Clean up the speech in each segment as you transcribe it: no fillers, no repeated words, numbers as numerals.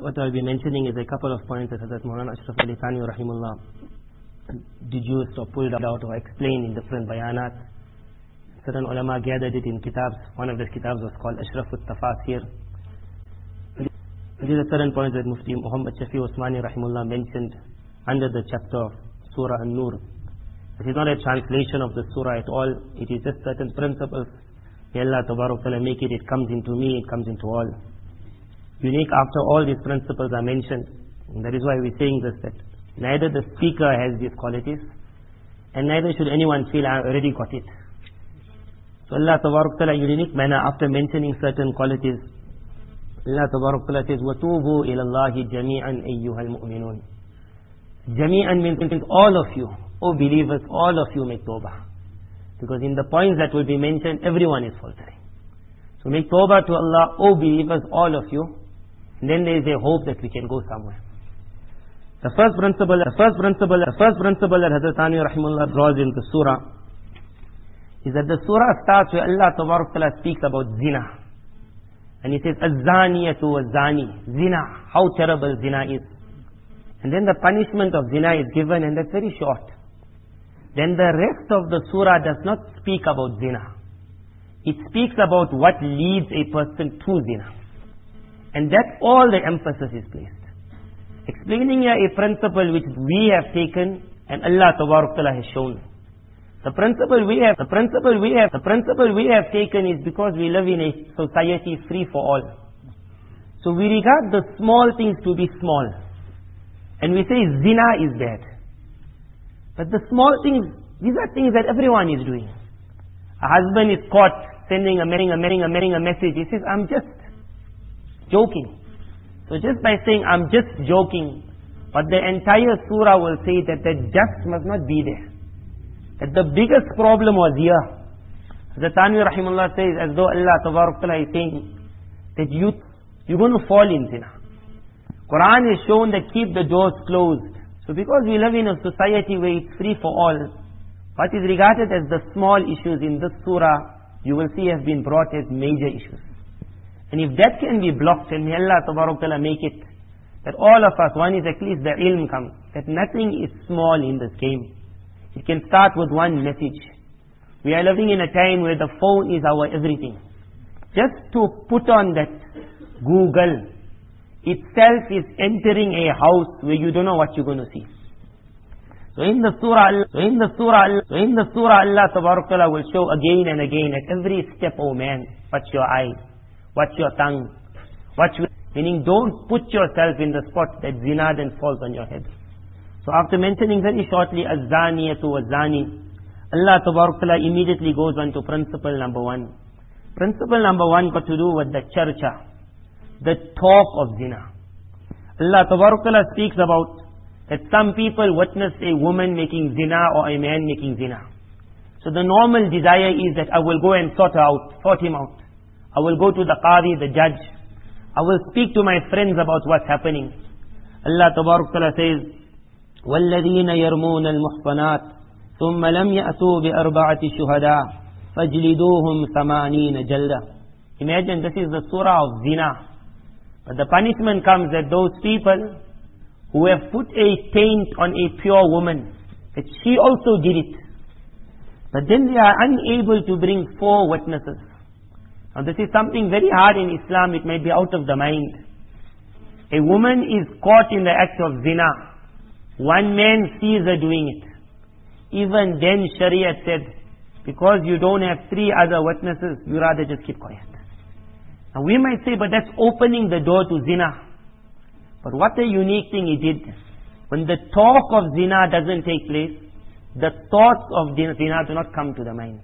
What I'll be mentioning is a couple of points that Hazrat Maulana Ashraf Ali Thani rahimullah deduced or pulled out or explained in different bayanat. Certain ulama gathered it in kitabs. One of the kitabs was called Ashraf al-Tafasir. These are certain points that Mufti Muhammad Shafi Usmani rahimullah mentioned under the chapter of Surah An-Nur. It is not a translation of the surah at all. It is just certain principles. May Allah Tabarak Ta'ala make it comes into me, it comes into all. Unique after all these principles are mentioned. And that is why we're saying this, that neither the speaker has these qualities and neither should anyone feel I already got it. So Allah Tabarak Ta'ala in a unique manner, after mentioning certain qualities, Allah Tabarak Ta'ala says, وَتُوبُوا إِلَى اللَّهِ جَمِيعًا أَيُّهَا الْمُؤْمِنُونَ. Jami'an means all of you, O believers, all of you make tawbah. Because in the points that will be mentioned, everyone is faltering. So make tawbah to Allah, O believers, all of you. And then there is a hope that we can go somewhere. The first principle that Hazrat Thani rahimahullah draws in the surah is that the surah starts where Allah Tabarak Ta'ala speaks about zina. And He says, Az-zaniyatu az-zani. Zina, how terrible zina is. And then the punishment of zina is given, and that's very short. Then the rest of the surah does not speak about zina. It speaks about what leads a person to zina. And that's all the emphasis is placed. Explaining here a principle which we have taken and Allah Tabarak Ta'ala has shown. The principle we have taken is because we live in a society free for all. So we regard the small things to be small. And we say zina is bad. But the small things, these are things that everyone is doing. A husband is caught sending a message. He says, I'm just joking. So just by saying, I'm just joking, but the entire surah will say that just must not be there. That the biggest problem was here. The Tanvi Rahimullah says, as though Allah Tabarak Ta'ala is saying, that you're going to fall in zina. Quran is shown that keep the doors closed. So because we live in a society where it's free for all, what is regarded as the small issues in this surah, you will see have been brought as major issues. And if that can be blocked, then may Allah Tabarak Ta'ala make it that all of us, one is at least the ilm comes, that nothing is small in this game. It can start with one message. We are living in a time where the phone is our everything. Just to put on that Google itself is entering a house where you don't know what you're going to see. So in the surah Allah Tabarak Ta'ala will show again and again at every step, oh man, watch your eyes, watch your tongue, meaning don't put yourself in the spot that zina then falls on your head. So after mentioning very shortly az-zaniyatu az-zani, Allah Tabarak Ta'ala immediately goes on to principle number one. Principle number one got to do with the charcha, the talk of zina. Allah Tabarak Ta'ala speaks about that some people witness a woman making zina or a man making zina. So the normal desire is that I will go and sort him out. I will go to the qadi, the judge. I will speak to my friends about what's happening. Allah Tabarak Ta'ala says, وَالَّذِينَ يَرْمُونَ الْمُحْصَنَاتِ ثُمَّ لَمْ يَأْتُوا بِأَرْبَعَةِ شُهَدَاءَ فَاجْلِدُوهُمْ ثَمَانِينَ جَلْدًا. Imagine this is the surah of zina. But the punishment comes that those people who have put a taint on a pure woman, that she also did it. But then they are unable to bring 4 witnesses. Now this is something very hard in Islam, it might be out of the mind. A woman is caught in the act of zina. One man sees her doing it. Even then Sharia said, because you don't have 3 other witnesses, you rather just keep quiet. Now we might say, but that's opening the door to zina. But what a unique thing he did. When the talk of zina doesn't take place, the thoughts of zina do not come to the mind.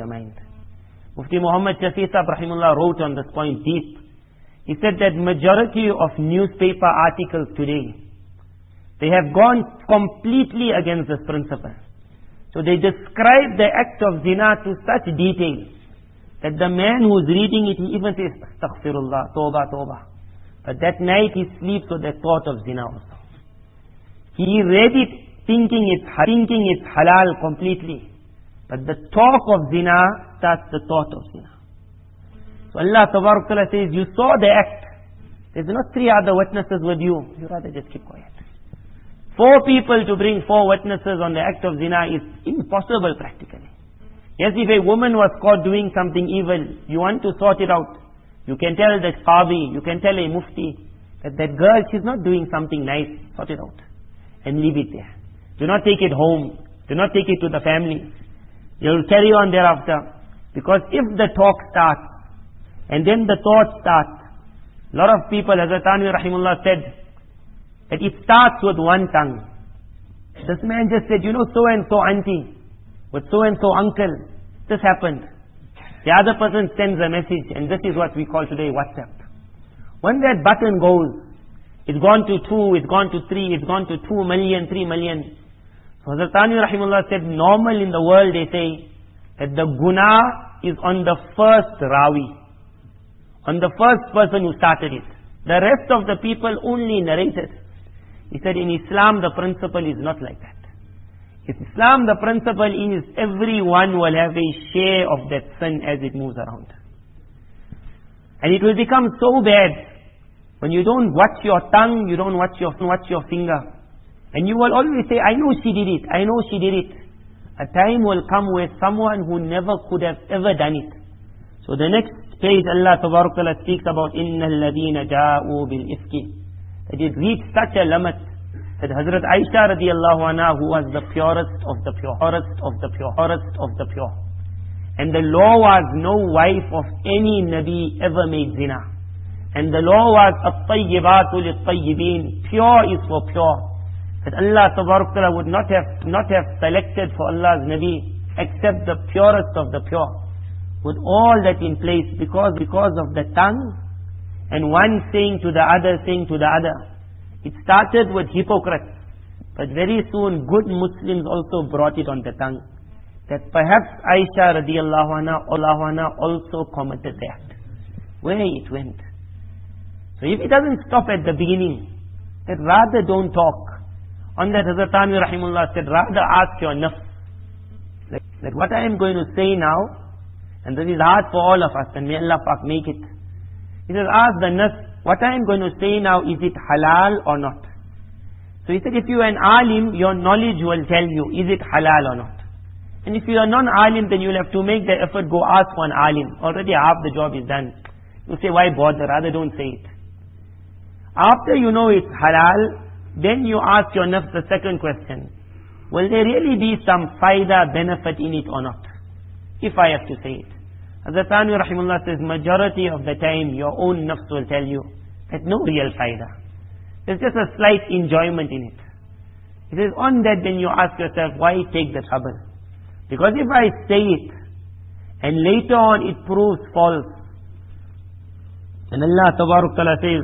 Mufti Muhammad Shafi Sahib Rahimullah wrote on this point deep. He said that majority of newspaper articles today, they have gone completely against this principle. So they describe the act of zina to such detail that the man who's reading it, he even says, Astaghfirullah, Tawbah. But that night he sleeps with the thought of zina also. He read it thinking it's halal completely. But the talk of zina starts the thought of zina. So Allah Tabarak Ta'ala says, you saw the act, There's not 3 other witnesses with you. You rather just keep quiet. 4 people to bring 4 witnesses on the act of zina is impossible practically. Yes, if a woman was caught doing something evil, you want to sort it out. You can tell the qadi, you can tell a mufti, that girl, she's not doing something nice. Sort it out. And leave it there. Do not take it home. Do not take it to the family. You'll carry on thereafter. Because if the talk starts, and then the thought starts, a lot of people, Hazrat Tanvi Rahimullah said, that it starts with one tongue. This man just said, you know, so and so auntie, with so and so uncle, this happened. The other person sends a message, and this is what we call today WhatsApp. When that button goes, it's gone to 2, it's gone to 3, it's gone to 2 million, 3 million. So Hazrat Tanvi Rahimullah said, normal in the world they say, that the guna is on the first rawi, on the first person who started it. The rest of the people only narrated. He said, in Islam the principle is not like that. In Islam the principle is everyone will have a share of that sin as it moves around. And it will become so bad when you don't watch your tongue, you don't watch your finger. And you will always say, I know she did it, I know she did it. A time will come where someone who never could have ever done it. So the next page Allah Tabarakala speaks about إِنَّ الَّذِينَ جَاءُوا بِالْإِفْكِ. That it reached such a limit that Hazrat Aisha radiallahu anha, who was the purest of the pure, and the law was no wife of any Nabi ever made zina. And the law was الطَّيِّبَاتُ لِلطَّيِّبِينَ, pure is for pure. That Allah Tabarakala would not have selected for Allah's Nabi except the purest of the pure. With all that in place because of the tongue and one saying to the other, It started with hypocrites, but very soon good Muslims also brought it on the tongue. That perhaps Aisha radiallahu anha also committed that. Where it went. So if it doesn't stop at the beginning, then rather don't talk. On that Hazrat Tanvi Rahimullah said, rather ask your nafs. That what I am going to say now, and this is hard for all of us, and may Allah Pak make it. He says, ask the nafs, what I am going to say now, is it halal or not? So he said, if you are an alim, your knowledge will tell you, is it halal or not? And if you are non-alim, then you will have to make the effort, go ask for an alim. Already half the job is done. You say, why bother? Rather don't say it. After you know it's halal, then you ask your nafs the second question. Will there really be some faida, benefit in it or not? If I have to say it. Hazrat Tanvi Rahimullah says, majority of the time your own nafs will tell you that no real faida. There's just a slight enjoyment in it. It is on that then you ask yourself, why take the trouble? Because if I say it, and later on it proves false, and Allah Tabarakala says,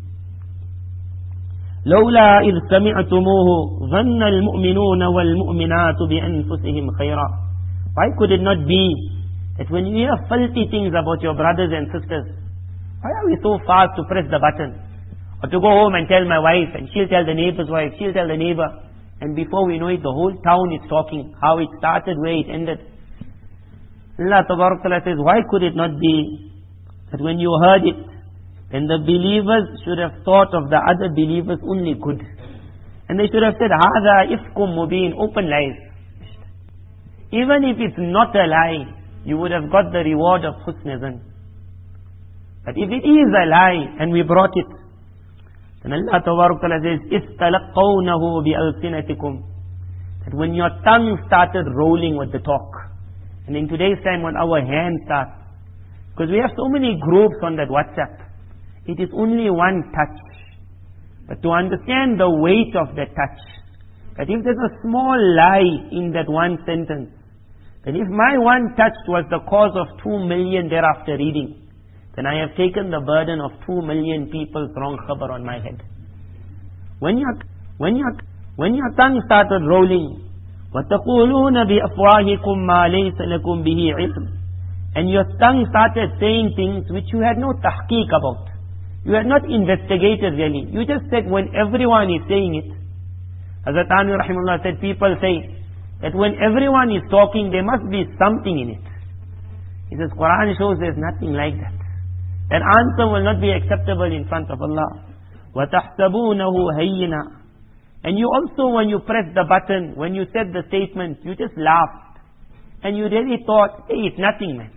لولا إذ سمعتموه ظن المؤمنون والمؤمنات بأنفسهم خيرا. Why could it not be that when you hear filthy things about your brothers and sisters, why are we so fast to press the button? Or to go home and tell my wife, and she'll tell the neighbor's wife, she'll tell the neighbor, and before we know it, the whole town is talking, how it started, where it ended. Allah Tabarakala says, why could it not be that when you heard it, then the believers should have thought of the other believers only good. And they should have said, هَذَا إِفْكٌ مُبِينٌ, open lies. Even if it's not a lie, you would have got the reward of husn zan. But if it is a lie, and we brought it, then Allah Tabarakala says, إِسْتَلَقَّوْنَهُ بِأَلْسِنَتِكُمْ, that when your tongue started rolling with the talk, and in today's time when our hand starts, because we have so many groups on that WhatsApp, it is only one touch. But to understand the weight of that touch, that if there's a small lie in that one sentence, then if my one touch was the cause of 2 million thereafter reading, then I have taken the burden of 2 million people's wrong khabar on my head. When your tongue started rolling, وَتَقُولُونَ بِأَفْوَاهِكُمْ مَا لَيْسَ لَكُمْ بِهِ عِلْمٍ, and your tongue started saying things which you had no tahqiq about. You had not investigated really. You just said when everyone is saying it. Hazrat Tanvi Rahimullah said, people say that when everyone is talking, there must be something in it. He says, Quran shows there's nothing like that. That answer will not be acceptable in front of Allah. وَتَحْسَبُونَهُ هَيِّنًا. And you also, when you pressed the button, when you said the statement, you just laughed. And you really thought, hey, it's nothing, man.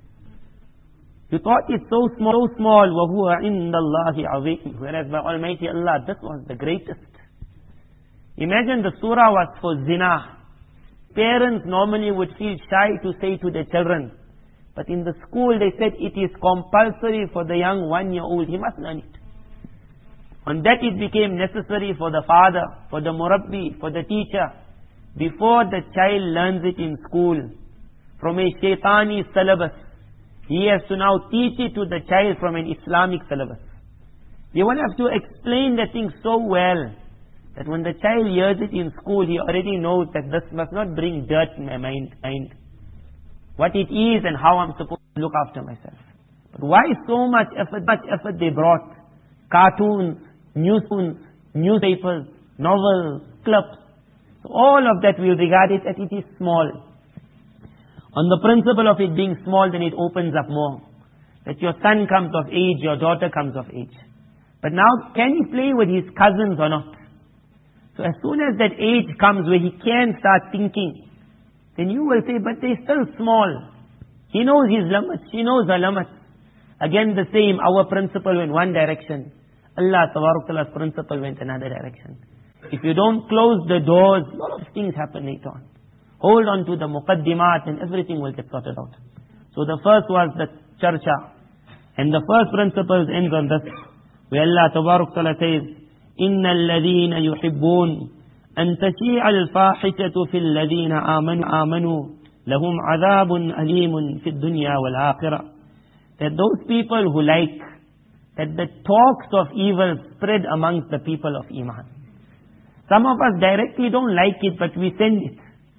You thought it's so small, وَهُوَ عِنْدَ اللَّهِ عَظِيمٌ. Whereas by Almighty Allah, this was the greatest. Imagine the surah was for zina. Parents normally would feel shy to say to their children. But in the school they said it is compulsory for the young 1-year-old. He must learn it. On that it became necessary for the father, for the murabbi, for the teacher. Before the child learns it in school, from a shaitani syllabus, he has to now teach it to the child from an Islamic syllabus. You will have to explain the thing so well that when the child hears it in school, he already knows that this must not bring dirt in my mind. What it is and how I'm supposed to look after myself. But why so much effort they brought? Cartoons, newspapers, novels, clubs. So all of that we regard it as it is small. On the principle of it being small, then it opens up more. That your son comes of age, your daughter comes of age. But now, can he play with his cousins or not? So as soon as that age comes where he can start thinking, then you will say, but they're still small. He knows his limits, she knows her limits. Again the same, our principle went one direction. Allah Ta'ala's principle went another direction. If you don't close the doors, a lot of things happen later on. Hold on to the muqaddimat and everything will get sorted out. So the first was the charcha. And the first principle ends on this. Where Allah Ta'ala says, إِنَّ الَّذِينَ يُحِبُّونَ أَن تَشِيعَ الْفَاحِشَةُ فِي الَّذِينَ آمَنُوا لَهُمْ عَذَابٌ أَلِيمٌ فِي الدُّنْيَا وَالْآخِرَةِ. That those people who like that the talks of evil spread amongst the people of Iman. Some of us directly don't like it, but we send it.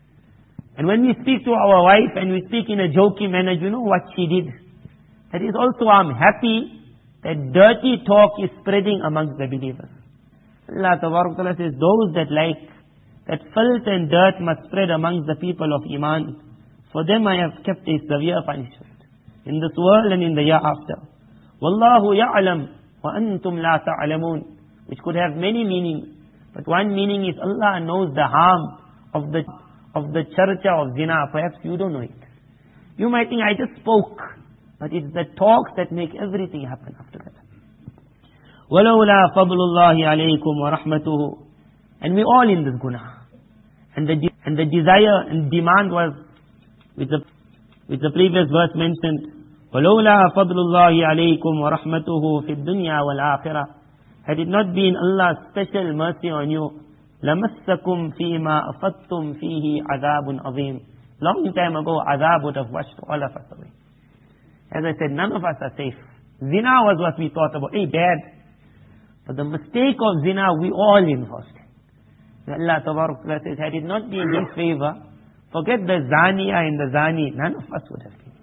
And when we speak to our wife and we speak in a jokey manner, you know what she did? That is also, I'm happy that dirty talk is spreading amongst the believers. Allah Ta'ala says, those that like that filth and dirt must spread amongst the people of Iman. For them I have kept a severe punishment in this world and in the year after. Wallahu ya'lam wa antum la ta'lamun, which could have many meanings. But one meaning is Allah knows the harm of the charcha of zina. Perhaps you don't know it. You might think I just spoke, but it's the talks that make everything happen after that. وَلَوْلَا فَضْلُ اللَّهِ عَلَيْكُمْ وَرَحْمَتُهُ. And we're all in this guna. And the desire and demand was, with the previous verse mentioned, وَلَوْلَا فَضْلُ اللَّهِ عَلَيْكُمْ وَرَحْمَتُهُ فِي الدُّنْيَا وَالْآخِرَةِ. Had it not been Allah's special mercy on you, لَمَسَّكُمْ فِي مَا أَفَدْتُمْ فِيهِ عَذَابٌ عَظِيمٌ. Long time ago, azab would have washed all of us away. As I said, none of us are safe. Zina was what we thought about. Hey, bad. But the mistake of zina, we all involved. Allah Ta'ala says, had it not been His favor, forget the zaniya and the zani, none of us would have been.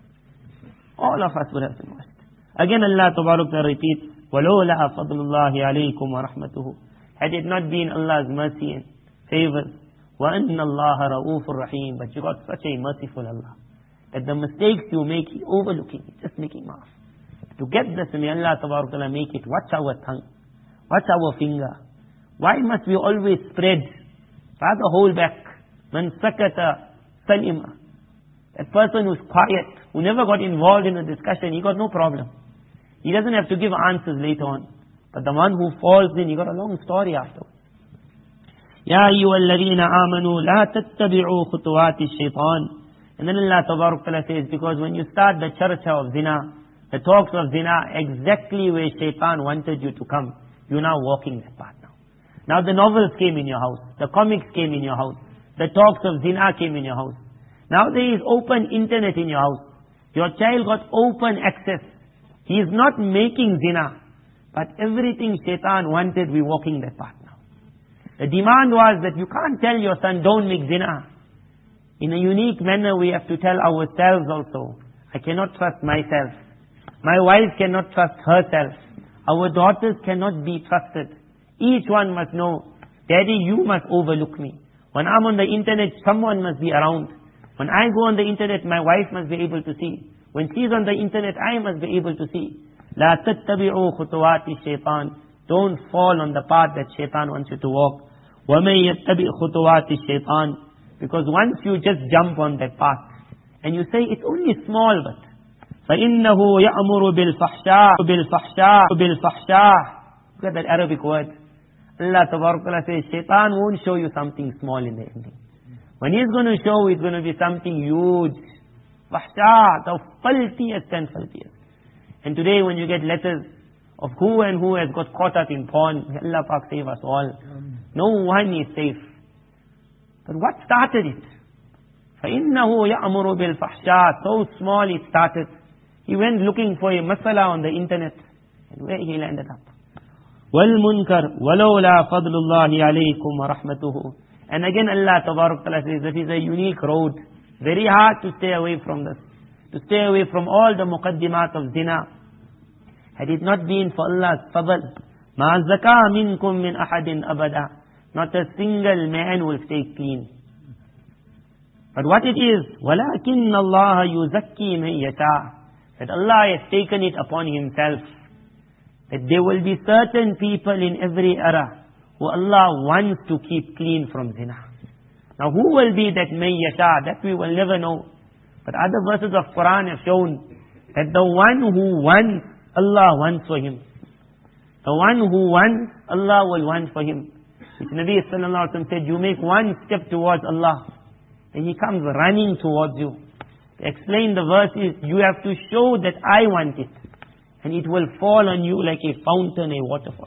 All of us would have been washed. Again Allah Ta'ala repeats, وَلَوْلَا فَضْلُ اللَّهِ عَلَيْكُمْ وَرَحْمَتُهُ. Had it not been Allah's mercy and favors, وَأَنَّ اللَّهَ رَؤُوفٌ رَحِيمٌ. But you got such a merciful Allah, that the mistakes you make, He overlooking it, just making maaf. To get this, may Allah Ta'ala make it, watch our tongue, watch our finger. Why must we always spread? Rather hold back. Man sakata salima. That person who's quiet, who never got involved in a discussion, he got no problem. He doesn't have to give answers later on. But the one who falls in, he got a long story afterwards. Ya ayyuhalladhina amanu la tattabi'u khutuwati shaitan. And then Allah Ta'ala says, because when you start the charcha of zina, the talks of zina, exactly where shaitan wanted you to come, you're now walking that path now. Now the novels came in your house, the comics came in your house, the talks of zina came in your house. Now there is open internet in your house. Your child got open access. He is not making zina, but everything shaitan wanted, we're walking that path now. The demand was that you can't tell your son, don't make zina. In a unique manner, we have to tell ourselves also. I cannot trust myself. My wife cannot trust herself. Our daughters cannot be trusted. Each one must know, Daddy, you must overlook me. When I'm on the internet, someone must be around. When I go on the internet, my wife must be able to see. When she's on the internet, I must be able to see. لا تتبعوا خطوات الشيطان. Don't fall on the path that shaitan wants you to walk. وَمَنْ يَتَّبِعْ خُطُوَاتِ الشَّيْطَانِ. Because once you just jump on that path, and you say, it's only small, but فَإِنَّهُ يَأْمُرُ بِالْفَحْشَاءِ. Look at that Arabic word. Allah Ta'ala says, shaitan won't show you something small in the ending. When he's going to show, it's going to be something huge. Fahsha, the filthiest and filthiest. And today when you get letters of who and who has got caught up in porn, may Allah Pak save us all. No one is safe. But what started it? فَإِنَّهُ يَأْمُرُ بِالْفَحْشَاءِ. So small it started. He went looking for a masala on the internet. And where he landed up? وَالْمُنْكَرُ وَلَوْلَا فَضْلُ اللَّهِ عَلَيْكُمْ وَرَحْمَتُهُ. And again Allah Ta'ala says, this is a unique road. Very hard to stay away from this. To stay away from all the muqaddimat of zina. Had it not been for Allah's fadl, مَا زَكَى مِنْكُمْ مِنْ أَحَدٍ أَبَدًا. Not a single man will stay clean. But what it is, وَلَكِنَّ اللَّهَ يُزَكِّي مَنْ يَشَاءُ. That Allah has taken it upon Himself. That there will be certain people in every era who Allah wants to keep clean from zina. Now who will be that man yasha? That we will never know. But other verses of Quran have shown that the one who wants, Allah wants for him. The one who wants, Allah will want for him. Which Nabi Sallallahu Alaihi Wasallam said, you make one step towards Allah, then He comes running towards you. To explain the verse is, you have to show that I want it. And it will fall on you like a fountain, a waterfall.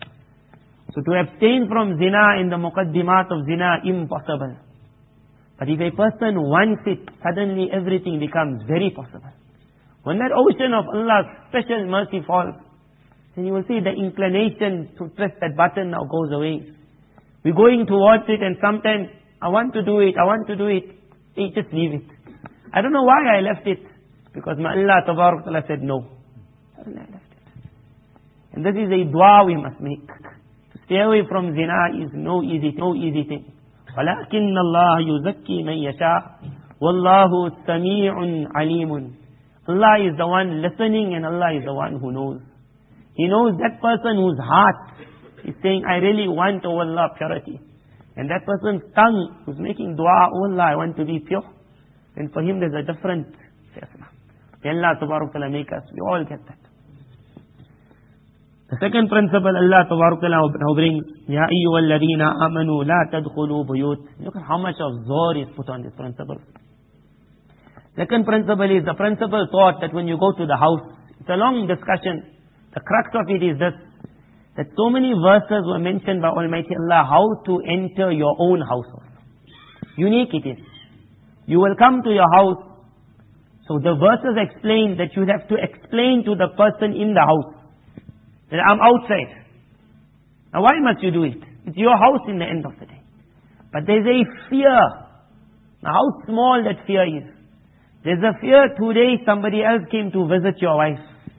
So to abstain from zina in the muqaddimat of zina, impossible. But if a person wants it, suddenly everything becomes very possible. When that ocean of Allah's special mercy falls, then you will see the inclination to press that button now goes away. We're going towards it and sometimes, I want to do it, hey, just leave it. I don't know why I left it. Because my Allah Ta'ala said no. Suddenly I left it. And this is a dua we must make. To stay away from zina is no easy thing. وَلَكِنَّ اللَّهَ يُزَكِّي مَنْ يَشَاءُ وَاللَّهُ سَمِيعٌ عَلِيمٌ. Allah is the one listening and Allah is the one who knows. He knows that person whose heart is saying, I really want, oh Allah, purity. And that person's tongue who's making dua, oh Allah, I want to be pure. And for him there's a different faisla. May Allah Ta'ala make us, we all get that. The second principle Allah Ta'ala now brings, Ya ayyuhalladhina amanu la tadkhulu buyut. Look at how much of zor is put on this principle. Second principle is the principle thought that when you go to the house, it's a long discussion. The crux of it is this, that so many verses were mentioned by Almighty Allah how to enter your own household. Unique it is. You will come to your house. So the verses explain that you have to explain to the person in the house that I'm outside. Now why must you do it? It's your house in the end of the day. But there's a fear. Now how small that fear is. There's a fear today somebody else came to visit your wife.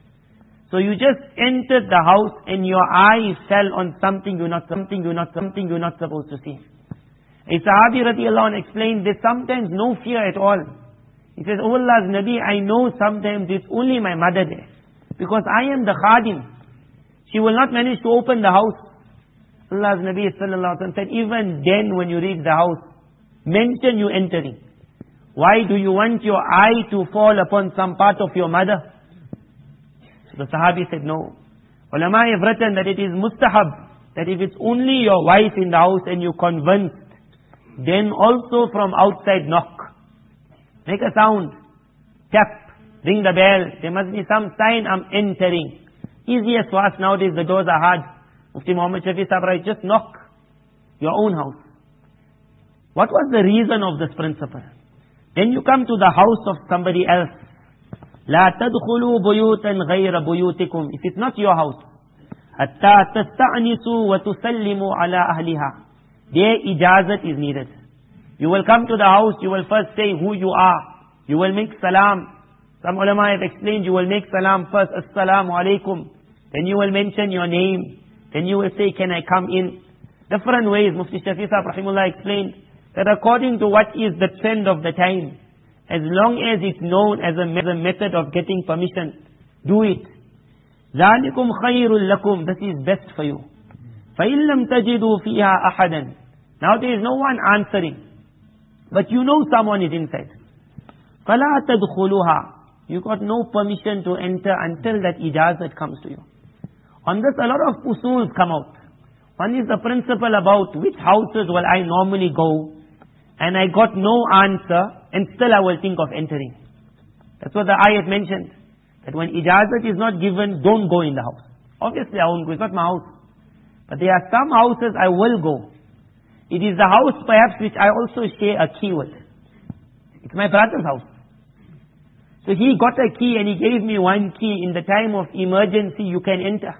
So you just entered the house and your eye fell on something you're not supposed to see. A Sahabi radiallahu anh explained there's sometimes no fear at all. He says, oh Allah's Nabi, I know sometimes it's only my mother there. Because I am the khadim. She will not manage to open the house. Allah's Nabi sallallahu alaihi wasallam said, even then when you reach the house, mention you entering. Why do you want your eye to fall upon some part of your mother? So the Sahabi said, no. Ulama have written that it is mustahab, that if it's only your wife in the house and you're convinced, then also from outside knock. Make a sound. Tap. Ring the bell. There must be some sign I'm entering. Easiest for us nowadays, the doors are hard. Mufti Muhammad Shafi Sahib, right? Just knock. Your own house. What was the reason of this principle? Then you come to the house of somebody else. لا تدخلوا بيوتا غير بيوتكم. If it's not your house. حتى تستأنسوا وتسلموا على أهلها. There ijazat is needed. You will come to the house, you will first say who you are. You will make salam. Some ulama have explained, you will make salam first, assalamu alaikum. Then you will mention your name. Then you will say, can I come in? Different ways. Mufti Shafi Sahib Rahimullah explained that according to what is the trend of the time, as long as it's known as a method of getting permission, do it. ذَلِكُمْ خَيْرٌ لَكُمْ, this is best for you. فَإِن لَمْ تَجِدُوا فِيهَا أَحَدًا, now there is no one answering, but you know someone is inside. فَلَا تَدْخُلُوهَا, you got no permission to enter until that ijazat comes to you. On this a lot of usuls come out. One is the principle about which houses will I normally go, and I got no answer, and still I will think of entering. That's what the ayat mentioned. That when ijazat is not given, don't go in the house. Obviously I won't go, it's not my house. But there are some houses I will go. It is the house perhaps which I also share a key with. It's my brother's house. So he got a key and he gave me one key. In the time of emergency you can enter.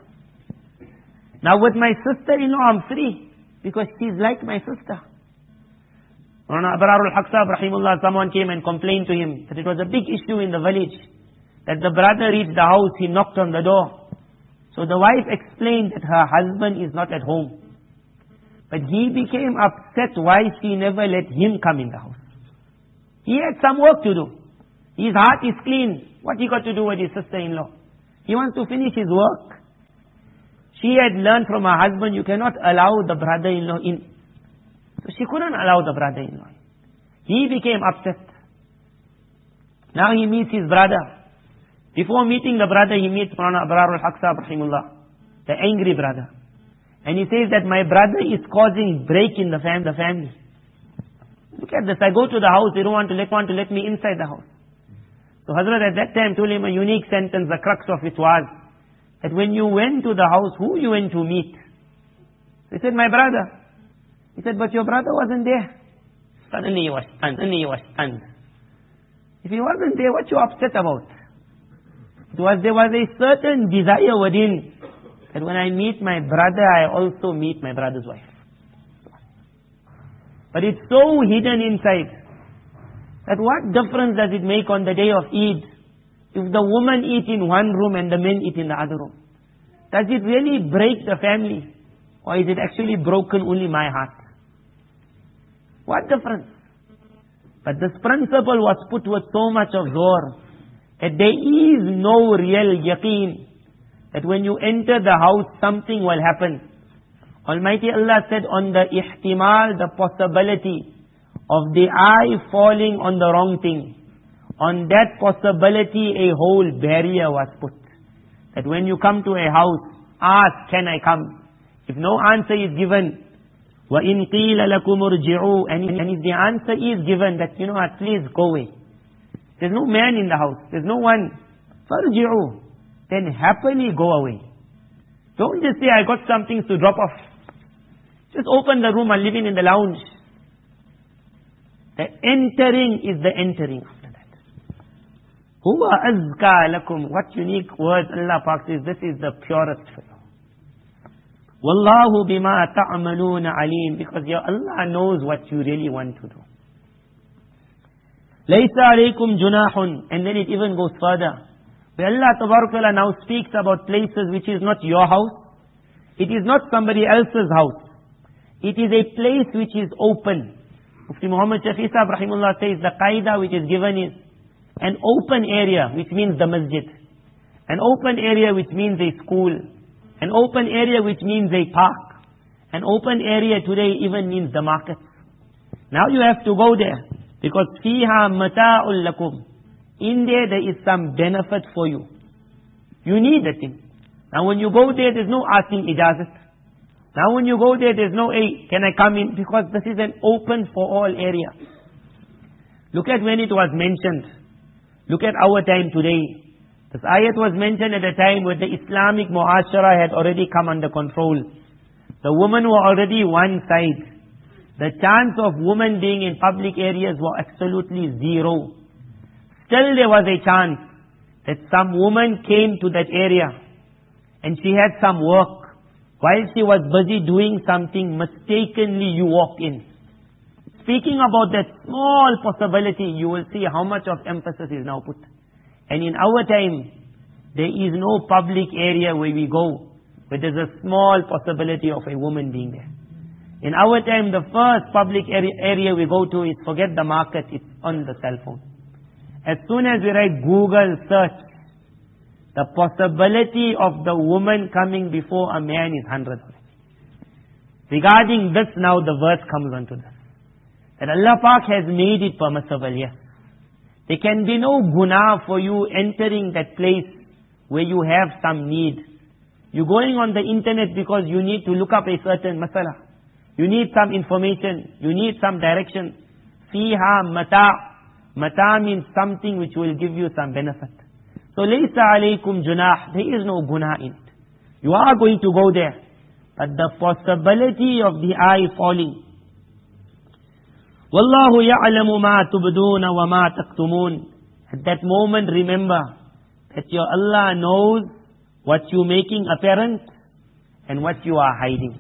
Now with my sister-in-law I'm free, because she's like my sister. Maulana Abrarul Haq Sahib Rahimullah, someone came and complained to him that it was a big issue in the village, that the brother reached the house, he knocked on the door. So the wife explained that her husband is not at home. But he became upset why she never let him come in the house. He had some work to do. His heart is clean. What he got to do with his sister-in-law? He wants to finish his work. She had learned from her husband, you cannot allow the brother-in-law in. So she couldn't allow the brother-in-law in. He became upset. Now he meets his brother. Before meeting the brother, he meets Maulana Abrarul Haq Sahib Rahimullah, the angry brother. And he says that my brother is causing break in the family. Look at this, I go to the house, they don't want to let me inside the house. So Hazrat at that time told him a unique sentence, the crux of it was, that when you went to the house, who you went to meet? He said, my brother. He said, but your brother wasn't there. Suddenly he was stunned. If he wasn't there, what you upset about? There was a certain desire within, that when I meet my brother, I also meet my brother's wife. But it's so hidden inside, that what difference does it make on the day of Eid, if the women eat in one room and the men eat in the other room? Does it really break the family? Or is it actually broken only my heart? What difference? But this principle was put with so much of zor, that there is no real yaqeen that when you enter the house something will happen. Almighty Allah said on the ihtimal, the possibility of the eye falling on the wrong thing, on that possibility a whole barrier was put. That when you come to a house, ask, can I come? If no answer is given, وَإِن قِيلَ لَكُمُ ارْجِعُوا, and if the answer is given that, please go away. There's no man in the house. There's no one. فَارْجِعُوا, then happily go away. Don't just say, I got some things to drop off. Just open the room and living in the lounge. The entering is the entering after that. هُوَ أَزْكَى لَكُمْ, what unique words Allah Pak says, this is the purest for you. وَاللَّهُ بِمَا تَعْمَلُونَ عَلِيمٌ, because your Allah knows what you really want to do. لَيْسَ عَلَيْكُمْ جُنَاحٌ, and then it even goes further. Where Allah Tabarak now speaks about places which is not your house, it is not somebody else's house. It is a place which is open. Mufti Muhammad Shafi Sahib Rahimullah says the qaida which is given is an open area, which means the masjid. An open area which means a school. An open area which means a park. An open area today even means the market. Now you have to go there, because fiha mata'ul lakum. In there is some benefit for you. You need the thing. Now when you go there, there's no asking ijazat. Now when you go there, there's no, hey, can I come in? Because this is an open for all area. Look at when it was mentioned. Look at our time today. This ayat was mentioned at a time where the Islamic mu'ashara had already come under control. The women were already one side. The chance of women being in public areas were absolutely zero. Still there was a chance that some woman came to that area and she had some work. While she was busy doing something, mistakenly you walked in. Speaking about that small possibility, you will see how much of emphasis is now put. And in our time, there is no public area where we go, where there's a small possibility of a woman being there. In our time, the first public area we go to is, forget the market, it's on the cell phone. As soon as we write Google search, the possibility of the woman coming before a man is 100. Regarding this now the verse comes onto this. That Allah Pak has made it permissible, yes. There can be no guna for you entering that place where you have some need. You're going on the internet because you need to look up a certain masala. You need some information. You need some direction. Fiha mata. Mata means something which will give you some benefit. So, laysa alaykum junah. There is no guna in it. You are going to go there. But the possibility of the eye falling. Wallahu ya'lamu ma tubduna wa ma taktumun. At that moment, remember that your Allah knows what you making apparent and what you are hiding.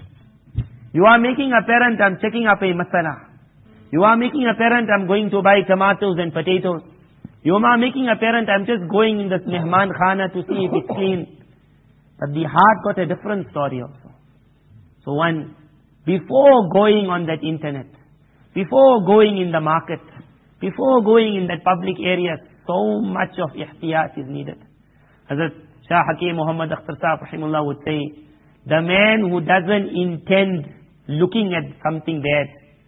You are making apparent, I'm checking up a masala. You are making apparent, I'm going to buy tomatoes and potatoes. You are making apparent, I'm just going in this mehman khana to see if it's clean. But the heart got a different story also. So one, before going on that internet, before going in the market, before going in that public area, so much of ihtiyat is needed. Hazrat Shah Hakim Muhammad Akhtar Sahib Rahimullah would say, the man who doesn't intend looking at something bad,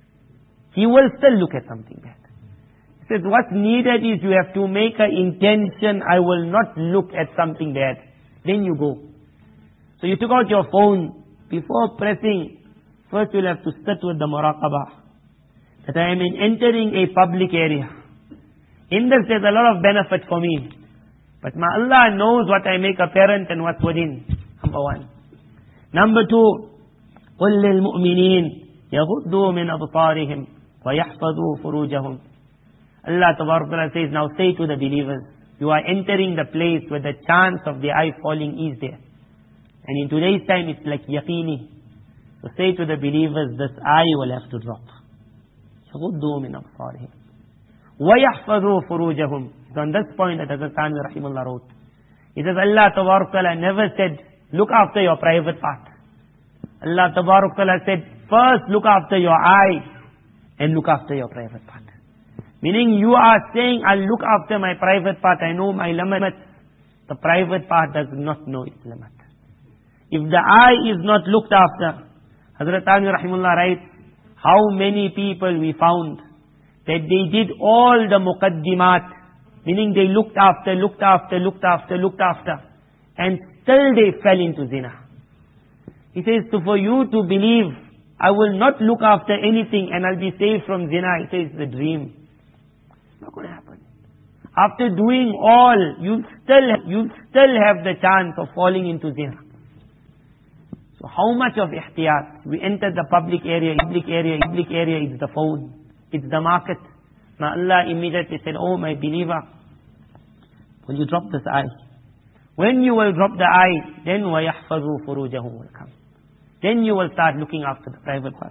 he will still look at something bad. He says, what's needed is you have to make an intention, I will not look at something bad. Then you go. So you took out your phone, before pressing, first you'll have to sit with the muraqabah. That I am entering a public area. In this there's a lot of benefit for me. But my Allah knows what I make apparent and what's within. Number one. Number two, قُلْ لِلْمُؤْمِنِينَ يَغُضُّوا مِنْ أَبْصَارِهِمْ وَيَحْفَظُوا فُرُوجَهُمْ. Allah Tabaraka Ta'ala says, now say to the believers, you are entering the place where the chance of the eye falling is there. And in today's time it's like yaqini. So say to the believers, this eye will have to drop. يَغُضُّوا مِنْ أَبْصَارِهِمْ وَيَحْفَظُوا فُرُوجَهُمْ. So on this point that Hazrat Thanvi Rahimullah wrote, he says, Allah Tabaraka Ta'ala never said, look after your private part. Allah Tabaraka Ta'ala said, first look after your eye and look after your private part. Meaning you are saying, I'll look after my private part, I know my limits. The private part does not know its limit. If the eye is not looked after, Hazrat Thanvi Rahimullah writes, how many people we found that they did all the muqaddimat, meaning they looked after, and still they fell into zina. He says, so for you to believe, I will not look after anything and I'll be saved from zina, he says, it's a dream. It's not going to happen. After doing all, you still have the chance of falling into zina. So how much of ihtiyat? We enter the public area, it's the phone, it's the market. Now Allah immediately said, oh my believer, will you drop this eye? When you will drop the eye, then وَيَحْفَظُوا فُرُوجَهُمْ will come. Then you will start looking after the private part.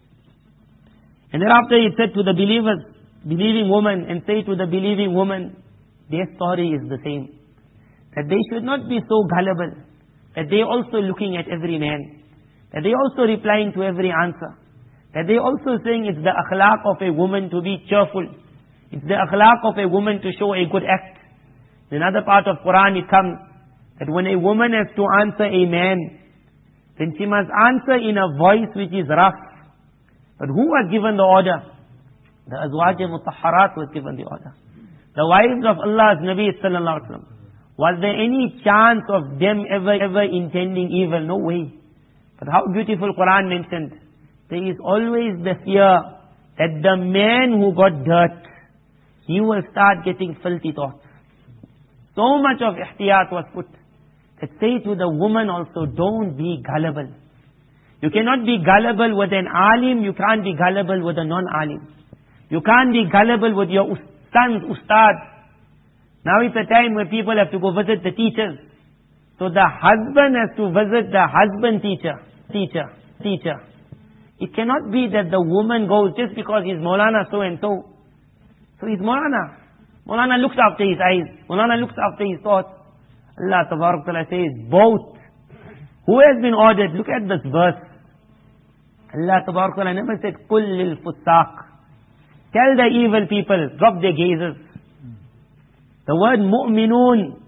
And thereafter he said to the believers, believing woman, and say to the believing woman, their story is the same. That they should not be so gullible, that they also looking at every man, that they also replying to every answer, that they also saying it's the akhlaq of a woman to be cheerful, it's the akhlaq of a woman to show a good act. In another part of Quran it comes that when a woman has to answer a man, then she must answer in a voice which is rough. But who was given the order? The Azwaj Mutahharat was given the order. The wives of Allah's Nabi Sallallahu Alaihi Wasallam. Was there any chance of them ever intending evil? No way. But how beautiful Quran mentioned. There is always the fear that the man who got dirt, he will start getting filthy thoughts. So much of ihtiyat was put. That say to the woman also, don't be gullible. You cannot be gullible with an alim, you can't be gullible with a non-alim. You can't be gullible with your son's ustad. Now it's a time where people have to go visit the teachers. So the husband has to visit the husband teacher. It cannot be that the woman goes just because he's Maulana so and so. So he's Maulana. Maulana looks after his eyes. Maulana looks after his thoughts. Allah Tabaraka Ta'ala says both. Who has been ordered? Look at this verse. Allah Tabaraka Ta'ala never said, Qul lil fusaq. Tell the evil people, drop their gazes. The word mu'minun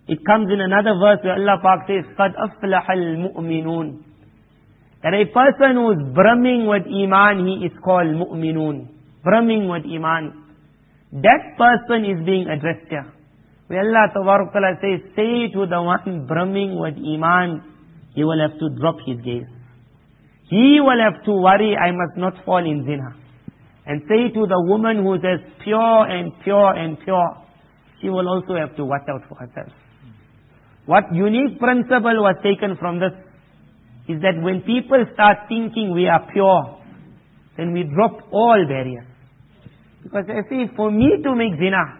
It comes in another verse where Allah Pak says, قَدْ أَفْلَحَ الْمُؤْمِنُونَ. That a person who is brimming with Iman, he is called mu'minun. Brimming with Iman. That person is being addressed here. Where Allah Ta'ala says, say to the one brimming with Iman, he will have to drop his gaze. He will have to worry, I must not fall in zina. And say to the woman who is as pure and pure and pure, she will also have to watch out for herself. What unique principle was taken from this is that when people start thinking we are pure, then we drop all barriers. Because I say, for me to make zina,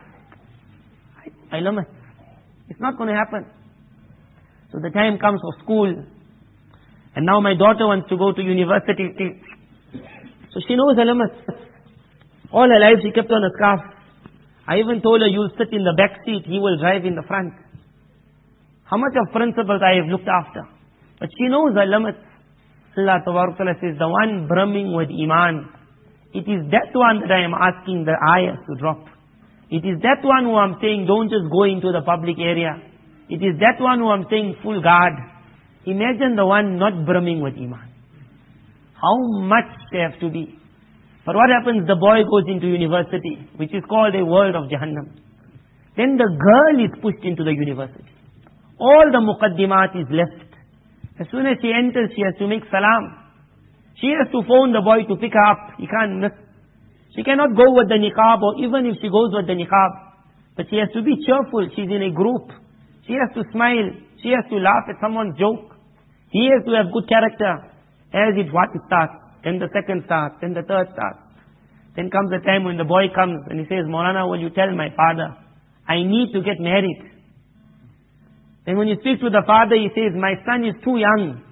I limit. It's not going to happen. So the time comes for school. And now my daughter wants to go to university. So she knows her limits. All her life she kept on a scarf. I even told her, you'll sit in the back seat, he will drive in the front. How much of principles I have looked after. But she knows her limits. Allah Ta'ala says, the one brimming with Iman, it is that one that I am asking the ayahs to drop. It is that one who I'm saying, don't just go into the public area. It is that one who I'm saying, full guard. Imagine the one not brimming with Iman. How much they have to be. But what happens? The boy goes into university, which is called a world of Jahannam. Then the girl is pushed into the university. All the muqaddimat is left. As soon as she enters, she has to make salam. She has to phone the boy to pick her up. He can't miss. She cannot go with the niqab, or even if she goes with the niqab. But she has to be cheerful. She's in a group. She has to smile. She has to laugh at someone's joke. He has to have good character. As it starts, then the second starts, then the third starts. Then comes the time when the boy comes and he says, Maulana, will you tell my father, I need to get married. Then when you speak to the father, he says, my son is too young.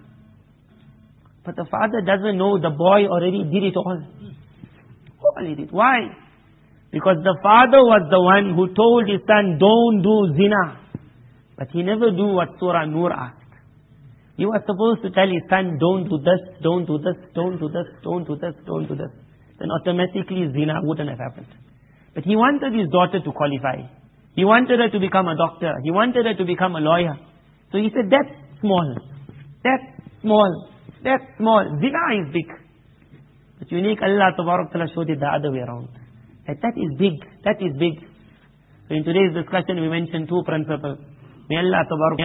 But the father doesn't know the boy already did it all. All he did. Why? Because the father was the one who told his son, don't do zina. But he never do what Surah Nur asked. He was supposed to tell his son, don't do this, don't do this, don't do this, don't do this, don't do this. Then automatically zina wouldn't have happened. But he wanted his daughter to qualify. He wanted her to become a doctor. He wanted her to become a lawyer. So he said, that's small. That's small. That's small. Zina is big. But unique, Allah Ta'ala showed it the other way around. That is big. That is big. So in today's discussion, we mentioned two principles. May Allah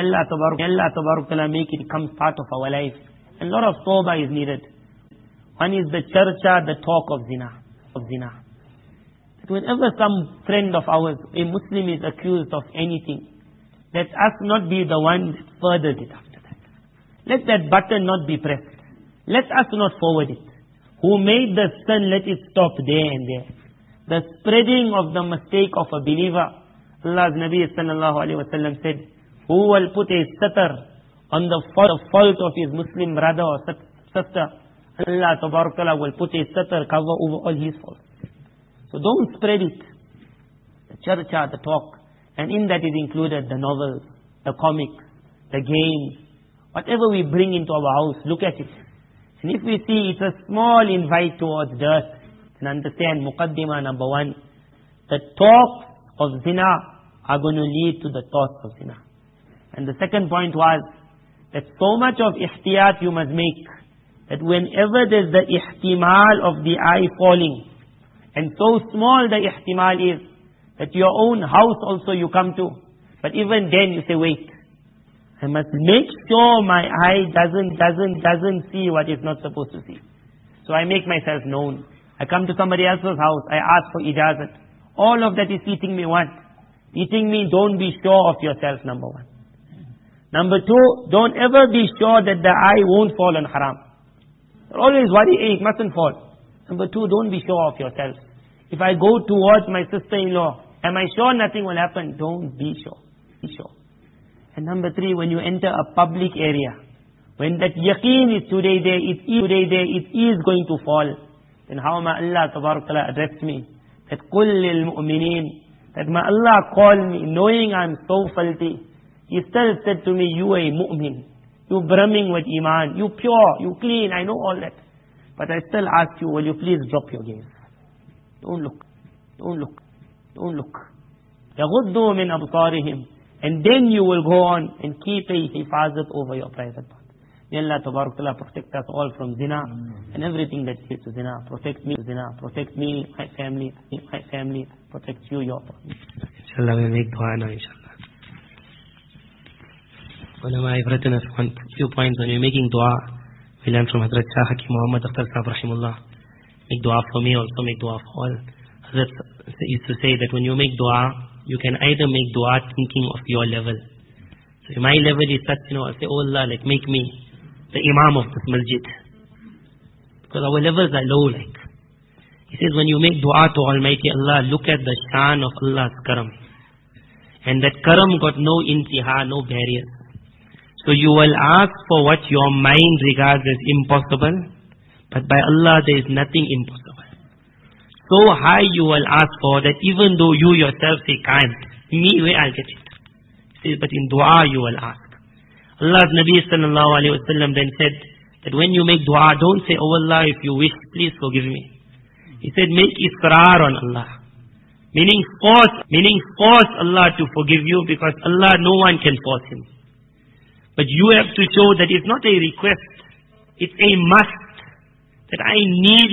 Ta'ala make it become part of our life. And a lot of tawbah is needed. One is the charcha, the talk of zina. That whenever some friend of ours, a Muslim, is accused of anything, let us not be the one that furthered it after that. Let that button not be pressed. Let us not forward it. Who made the sin, let it stop there and there. The spreading of the mistake of a believer. Allah's Nabi sallallahu alayhi wa sallam said, who will put a satar on the fault of his Muslim brother or sister, Allah Ta'ala will put a satar cover over all his faults. So don't spread it. The charcha, the talk. And in that is included the novels, the comics, the games. Whatever we bring into our house, look at it. And if we see it's a small invite towards dirt, then understand, muqaddimah number one, the talks of zina are going to lead to the thoughts of zina. And the second point was that so much of ihtiyat you must make, that whenever there's the ihtimal of the eye falling, and so small the ihtimal is, that your own house also you come to, but even then you say, wait, I must make sure my eye doesn't see what it's not supposed to see. So I make myself known. I come to somebody else's house, I ask for ijazat. All of that is teaching me what? Teaching me, don't be sure of yourself, number one. Number two, don't ever be sure that the eye won't fall on haram. Always worry, hey, it mustn't fall. Number two, don't be sure of yourself. If I go towards my sister-in-law, am I sure nothing will happen? Don't be sure. Be sure. And number three, when you enter a public area, when that yaqeen is today there, it is going to fall, then how may Allah Ta'ala address me? That قُلْ لِلْمُؤْمِنِينَ, that may Allah call me, knowing I'm so filthy. He still said to me, you are a mu'min. You brimming with iman. You pure, you clean, I know all that. But I still ask you, will you please drop your gaze? Don't look. Don't look. Don't look. يَغُضُّوا مِنْ أَبْصَارِهِمْ. And then you will go on and keep a hifazat over your private part. May Allah Ta'ala protect us all from zina and everything that leads to zina. Protect me, my family, protect you, your family. Inshallah, we'll make dua now, inshallah. I've written a few points when you're making dua. We learn from Hazrat Shah Hakim Muhammad Akhtar Sahib Rahimullah. Make dua for me, also make dua for all. Hazrat used to say that when you make dua, you can either make dua thinking of your level. So my level is such, I say, oh Allah, like make me the Imam of this masjid. Because our levels are low, like. He says, when you make dua to Almighty Allah, look at the shan of Allah's karam. And that karam got no intiha, no barriers. So you will ask for what your mind regards as impossible, but by Allah there is nothing impossible. So high you will ask for that even though you yourself say can't, me way I'll get it. He says, but in dua you will ask. Allah's Nabi sallallahu alayhi wa sallam then said that when you make dua, don't say, oh Allah, if you wish, please forgive me. He said, make israr on Allah. Meaning force Allah to forgive you, because Allah, no one can force Him. But you have to show that it's not a request, it's a must. That I need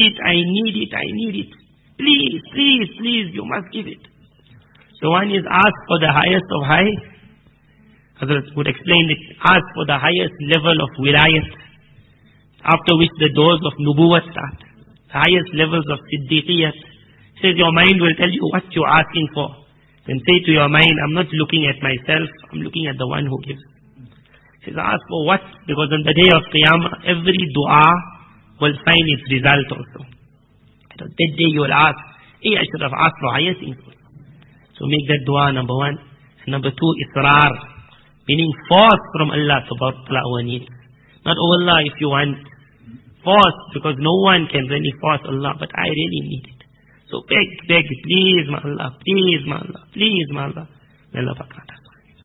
it. Please, you must give it. So one is ask for the highest of high. Hazrat would explain it, ask for the highest level of wilayat, after which the doors of nubuwwat start. The highest levels of siddiqiyat. Says your mind will tell you what you're asking for. Then say to your mind, I'm not looking at myself, I'm looking at the one who gives. Says ask for what? Because on the day of Qiyamah, every dua will find its result also. That day you will ask, hey, I should have asked for higher things. So make that dua number one. And number two, israr. Meaning force from Allah to fulfill our needs. Not, oh Allah, if you want. Force, because no one can really force Allah, but I really need it. So beg, please, my Allah, please, my Allah. May Allah